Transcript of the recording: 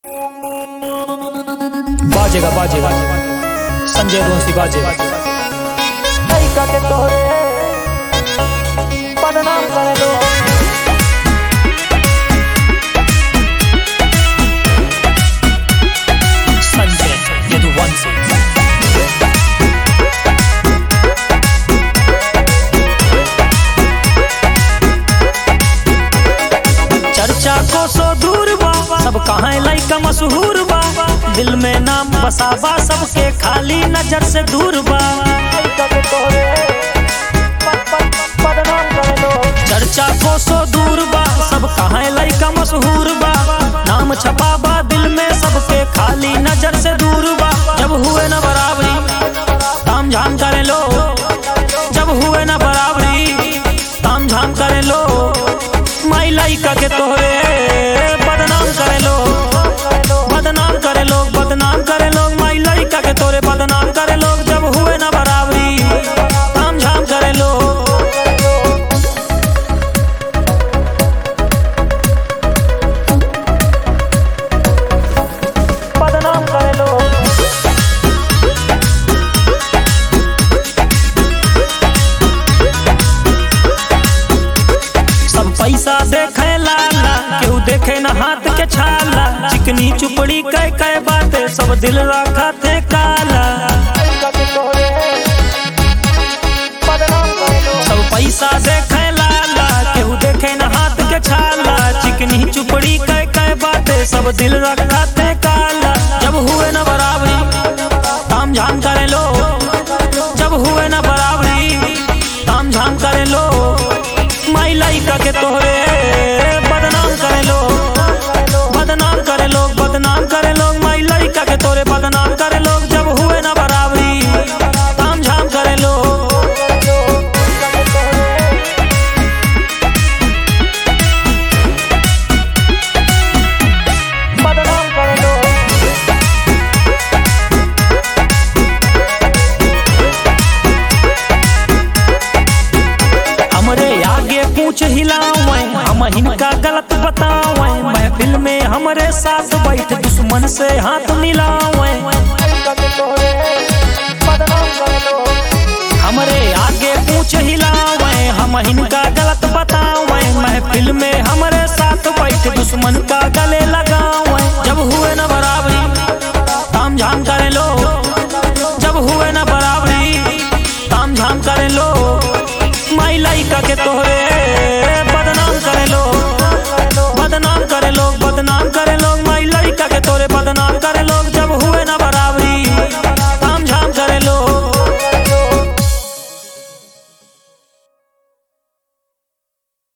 बाजेगा बाजेगा संजय दोषी बाजेगा के तोरे बदनाम करे लो संजय यदुवंशी चर्चा को सो दूर बा सब कहाँ लइका मशहूर बा दिल में नाम बसाबा सबके खाली नजर से दूर बा के तोरे बदनाम करे लो चर्चा को सो दूर बा सब कहाँ लइका मशहूर बा नाम छपाबा दिल में सबके खाली नजर से दूर बा जब हुए न बराबरी ताम झाम करे लो जब हुए न बराबरी ताम झाम करे लो माई लइका के तोहरे बदनाम करे लो बदनाम करे लोग बदनाम करे लोग माई लइका के तोरे बदनाम करे लोग जब हुए न बराबरी ताम झाम करे लो बदनाम करे लो सब पैसा देखे लाला केहू देखे न हाथ के छाला चिकनी चुपड़ी कई कई बातें सब दिल रखा थे काला के तोरे बदनाम करे लो सब पैसा देखे लाला केहू देखे न हाथ के छाला चिकनी चुपड़ी कई कई बातें सब दिल रखा थे काला जब हुए न बराबरी ताम झाम करे लो जब हुए न बराबरी ताम झाम करे लो माई लइका के तोहरे बदनाम करे लो बदनाम करे लोग बदनाम करे लोग माई लइका के तोरे बदनाम करे लोग जब हुए न बराबरी ताम झाम करे लो बदनाम करे लो हमरे आगे पूछ हिलावे हम हिनका गलत बतावे महफिल में हमरे साथ बैठ दुश्मन से हाथ मिलावे के तोरे बदनाम करे लो हमरे आगे पूछ हिलावे हम हिनका गलत बतावे महफिल में हमरे साथ बैठ दुश्मन का गले लगावे जब हुए न बराबरी ताम झाम करे लो जब हुए न बराबरी ताम झाम करे लो माई लइका के तोहरे बदनाम करे लो बदनाम करे लोग